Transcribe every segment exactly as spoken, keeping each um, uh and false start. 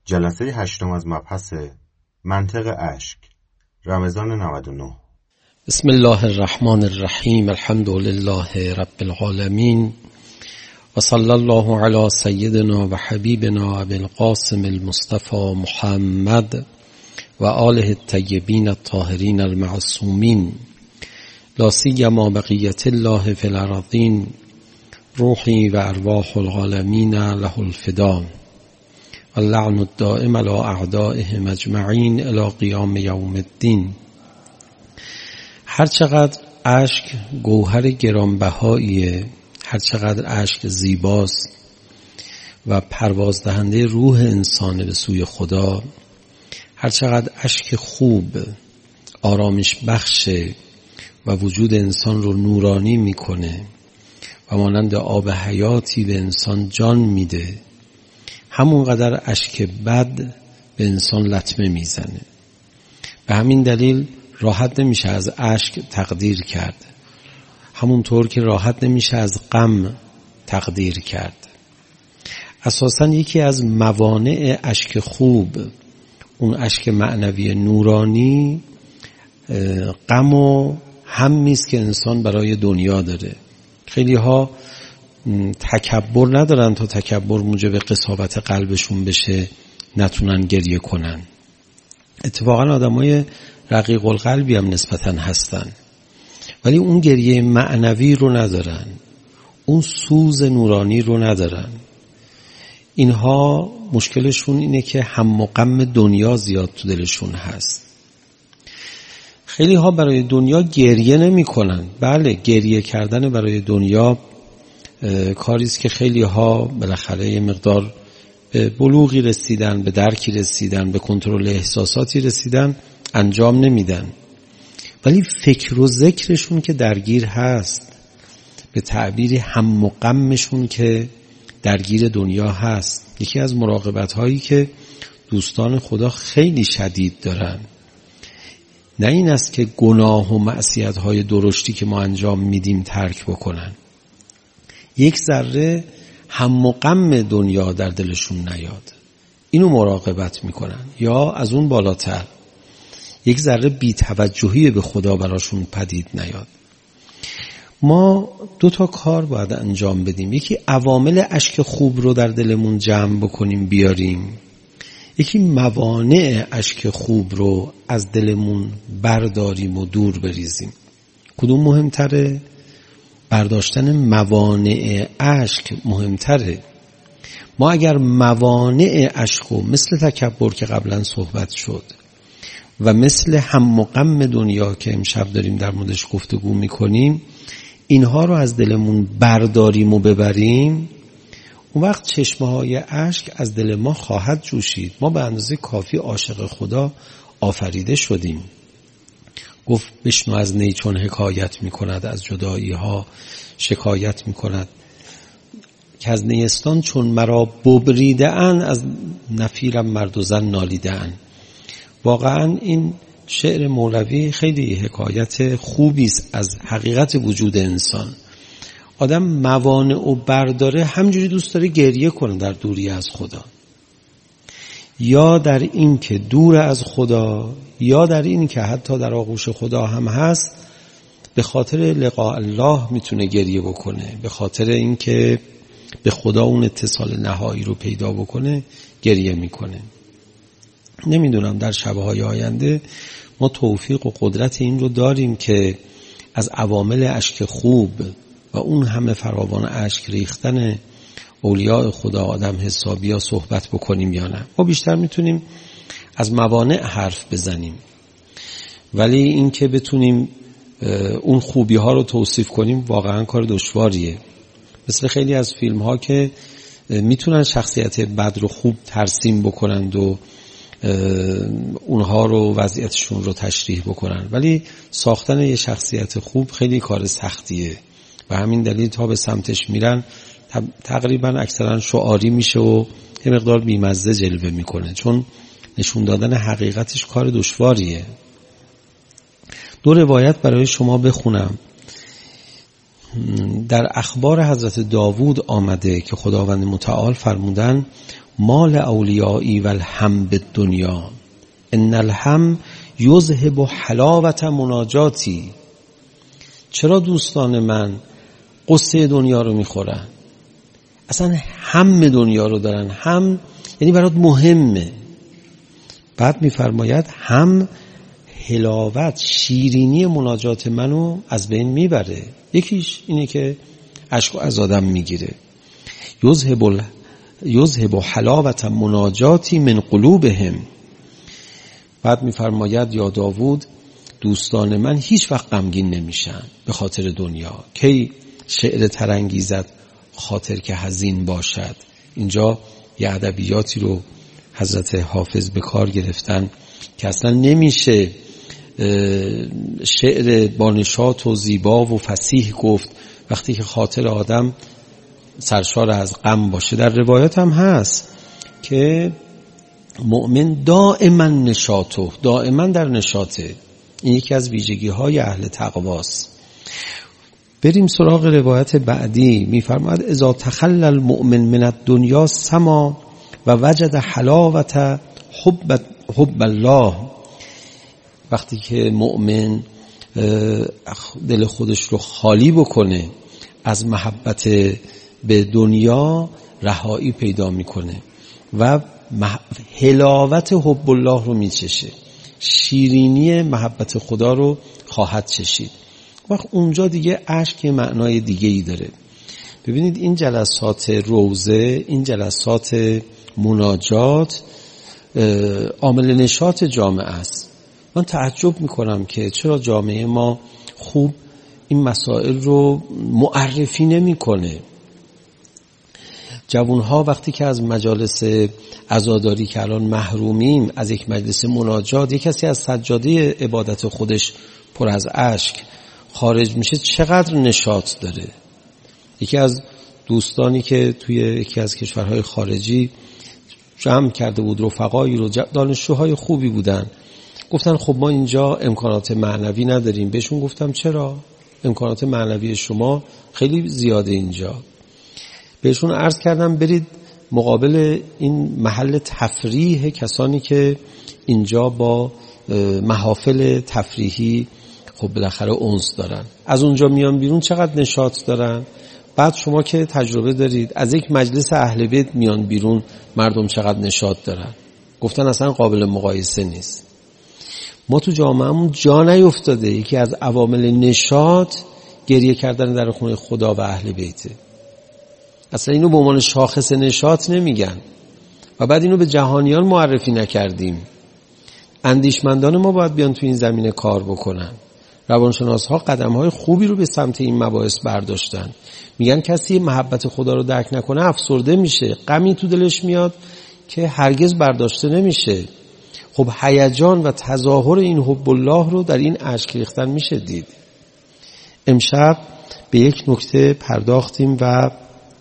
جلسه هشتم از مبحث منطق اشک، رمضان نود و نه. بسم الله الرحمن الرحیم. الحمد لله رب العالمین و صلی الله علی سیدنا و حبیبنا ابی القاسم المصطفى محمد و آله الطیبین الطاهرین المعصومین، لا سیما بقیة الله فی الارضین، روحی و ارواح العالمین له الفدا و اللعن الدائم علی اعدائهم اجمعین الی قیام یوم الدین. هرچقدر اشک گوهر گرانبهاییه، هرچقدر اشک زیباست و پرواز دهنده روح انسان به سوی خدا، هرچقدر اشک خوب آرامش بخشه و وجود انسان رو نورانی میکنه و مانند آب حیاتی به انسان جان میده، همونقدر اشک بد به انسان لطمه میزنه. به همین دلیل راحت نمیشه از اشک تقدیر کرد، همونطور که راحت نمیشه از غم تقدیر کرد. اساساً یکی از موانع اشک خوب، اون اشک معنوی نورانی، غم و همی است که انسان برای دنیا داره. خیلی ها تکبر ندارن تا تکبر موجب قساوت قلبشون بشه نتونن گریه کنن. اتفاقا آدمای رقیق القلبی هم نسبتاً هستن، ولی اون گریه معنوی رو ندارن، اون سوز نورانی رو ندارن. اینها مشکلشون اینه که هم و غم دنیا زیاد تو دلشون هست. خیلی ها برای دنیا گریه نمی کنن. بله، گریه کردن برای دنیا کاری است که خیلی ها بالاخره یه مقدار به بلوغی رسیدن، به درکی رسیدن، به کنترل احساساتی رسیدن، انجام نمیدن. ولی فکر و ذکرشون که درگیر هست، به تعبیری هم و غمشون که درگیر دنیا هست. یکی از مراقبت هایی که دوستان خدا خیلی شدید دارن نه این است که گناه و معصیت های درشتی که ما انجام میدیم ترک بکنن، یک ذره هم و غم دنیا در دلشون نیاد، اینو مراقبت میکنن. یا از اون بالاتر یک ذره بی‌توجهی به خدا براشون پدید نیاد. ما دو تا کار باید انجام بدیم. یکی عوامل اشک خوب رو در دلمون جمع بکنیم بیاریم، یکی موانع اشک خوب رو از دلمون برداریم و دور بریزیم. کدوم مهمتره؟ برداشتن موانع اشک مهمتره. ما اگر موانع اشک رو مثل تکبر که قبلا صحبت شد و مثل هم و غم دنیا که امشب داریم در موردش گفتگو میکنیم، اینها رو از دلمون برداریم و ببریم، اون وقت چشمه های اشک از دل ما خواهد جوشید. ما به اندازه کافی عاشق خدا آفریده شدیم. گفت بشنو از نی چون حکایت میکند، از جدایی ها شکایت میکند، که از نیستان چون مرا ببریده ان، از نفیرم مرد و زن نالیده ان. واقعا این شعر مولوی خیلی حکایت خوبی است از حقیقت وجود انسان. آدم موانع و برداره، همجوری دوست داره گریه کنه در دوری از خدا، یا در این که دور از خدا، یا در این که حتی در آغوش خدا هم هست، به خاطر لقاء الله میتونه گریه بکنه، به خاطر این که به خدا اون اتصال نهایی رو پیدا بکنه گریه میکنه. نمیدونم در شبهای آینده ما توفیق و قدرت این رو داریم که از عوامل اشک خوب و اون همه فراوان اشک ریختن اولیاء خدا آدم حسابی ها صحبت بکنیم یا نه. ما بیشتر میتونیم از موانع حرف بزنیم، ولی این که بتونیم اون خوبی ها رو توصیف کنیم واقعا کار دشواریه. مثل خیلی از فیلم ها که میتونن شخصیت بد رو خوب ترسیم بکنند و اونها رو وضعیتشون رو تشریح بکنن، ولی ساختن یه شخصیت خوب خیلی کار سختیه و همین دلیل تا به سمتش میرن تقریبا اکثرا شعاری میشه و یه مقدار بیمزه جلوه میکنه، چون نشون دادن حقیقتش کار دشواریه. دو روایت برای شما بخونم. در اخبار حضرت داوود آمده که خداوند متعال فرمودن مال اولیایی و الهم بالدنیا ان الهم یذهب حلاوت مناجاتی. چرا دوستان من قصه دنیا رو میخورن؟ اصلا هم دنیا رو دارن، هم یعنی برات مهمه. بعد میفرماید هم حلاوت شیرینی مناجات منو از بین میبره. یکیش اینه که اشک از آدم میگیره. یذهب یذهب حلاوت مناجاتی من قلوبهم. بعد میفرماید یا داوود دوستان من هیچ وقت غمگین نمیشن به خاطر دنیا. کی شعر ترنگیزد خاطر که حزین باشد. اینجا یه ادبیاتی رو حضرت حافظ به کار گرفتن که اصلا نمیشه شعر با نشاط و زیبا و فصیح گفت وقتی که خاطر آدم سرشار از غم باشه. در روایات هم هست که مؤمن دائما نشاطه، دائما در نشاطه. این یکی از ویژگی های اهل تقواست. بریم سراغ روایت بعدی. میفرماید اذا تخلى المؤمن من الدنیا سما و وجد حلاوت حب حب الله. وقتی که مؤمن دل خودش رو خالی بکنه از محبت به دنیا، رهایی پیدا میکنه و حلاوت حب الله رو میچشه، شیرینی محبت خدا رو خواهد چشید. وقت اونجا دیگه اشک معنای دیگه ای داره. ببینید این جلسات روزه، این جلسات مناجات عامل نشاط جامعه است. من تعجب میکنم که چرا جامعه ما خوب این مسائل رو معرفی نمیکنه. جوانها وقتی که از مجالس عزاداری که الان محرومیم، از یک مجلس مناجات، یک کسی از سجاده عبادت خودش پر از اشک خارج میشه، چقدر نشاط داره. یکی از دوستانی که توی یکی از کشورهای خارجی جمع کرده بود رفقایی رو، دانشجوهای خوبی بودن، گفتن خب ما اینجا امکانات معنوی نداریم. بهشون گفتم چرا؟ امکانات معنوی شما خیلی زیاده اینجا. بهشون عرض کردم برید مقابل این محل تفریح کسانی که اینجا با محافل تفریحی خب بالاخره انس دارن، از اونجا میان بیرون چقدر نشاط دارن. بعد شما که تجربه دارید از یک مجلس اهل بیت میان بیرون مردم چقدر نشاط دارن. گفتن اصلا قابل مقایسه نیست. ما تو جامعهمون جا نیفتاده یکی از عوامل نشاط گریه کردن در خونه خدا و اهل بیته. اصلا اینو به عنوان شاخص نشاط نمیگن و بعد اینو به جهانیان معرفی نکردیم. اندیشمندان ما باید بیان تو این زمینه کار بکنن. روانشناس‌ها قدم‌های خوبی رو به سمت این مباحث برداشتن. میگن کسی محبت خدا رو درک نکنه افسرده میشه، غمی تو دلش میاد که هرگز برداشته نمیشه. خب هیجان و تظاهر این حب الله رو در این اشک ریختن میشه دید. امشب به یک نکته پرداختیم و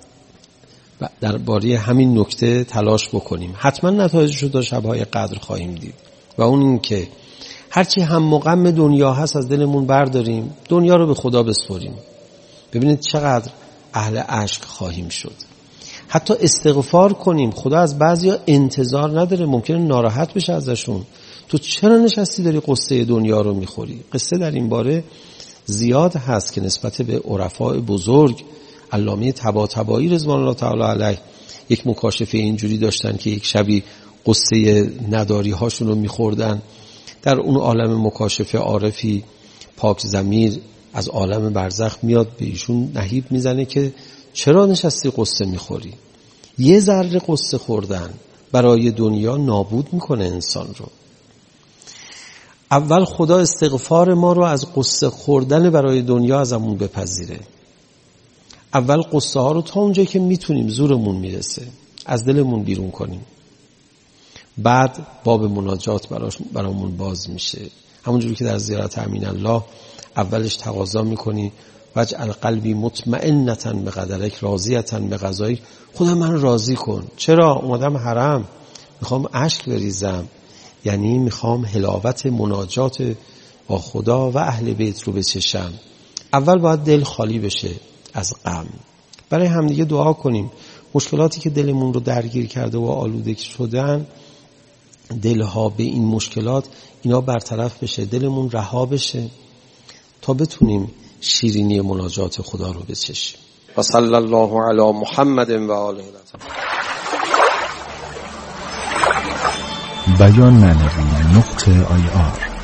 درباره همین نکته تلاش بکنیم. حتما نتایجش رو تا شب‌های قدر خواهیم دید و اون این که هرچی هم و غم دنیا هست از دلمون برداریم، دنیا رو به خدا بسپاریم. ببینید چقدر اهل اشک خواهیم شد. حتی استغفار کنیم. خدا از بعضیا انتظار نداره، ممکنه ناراحت بشه ازشون. تو چرا نشستی داری قصه دنیا رو میخوری؟ قصه در این باره زیاد هست که نسبت به عرفای بزرگ، علامه طباطبایی رضوان الله تعالی علیه یک مکاشفه اینجوری داشتن که یک شبی قصه نداری هاشون رو میخوردن. در اون عالم مکاشفه عارفی پاک ضمیر از عالم برزخ میاد به ایشون نهیب میزنه که چرا نشستی قصه میخوری؟ یه ذره قصه خوردن برای دنیا نابود میکنه انسان رو. اول خدا استغفار ما رو از قصه خوردن برای دنیا ازمون بپذیره. اول قصه ها رو تا اونجایی که میتونیم زورمون میرسه از دلمون بیرون کنیم. بعد باب مناجات برامون باز میشه. همونجوری که در زیارت امین الله اولش تقاضا میکنی وجعل قلبی مطمئنة بقدرک راضیة بقضایک، خدا من راضی کن. چرا؟ اومدم حرم میخوام اشک بریزم، یعنی میخوام حلاوت مناجات با خدا و اهل بیت رو بچشم. اول باید دل خالی بشه از غم. برای همدیگه دعا کنیم مشکلاتی که دلمون رو درگیر کرده و آلوده شدن، دلها به این مشکلات اینا برطرف بشه، دلمون رها بشه تا بتونیم شیرینی مناجات خدا رو بچشیم. و صلی الله علی محمد و آله. بیان معنوی نقطه آی آر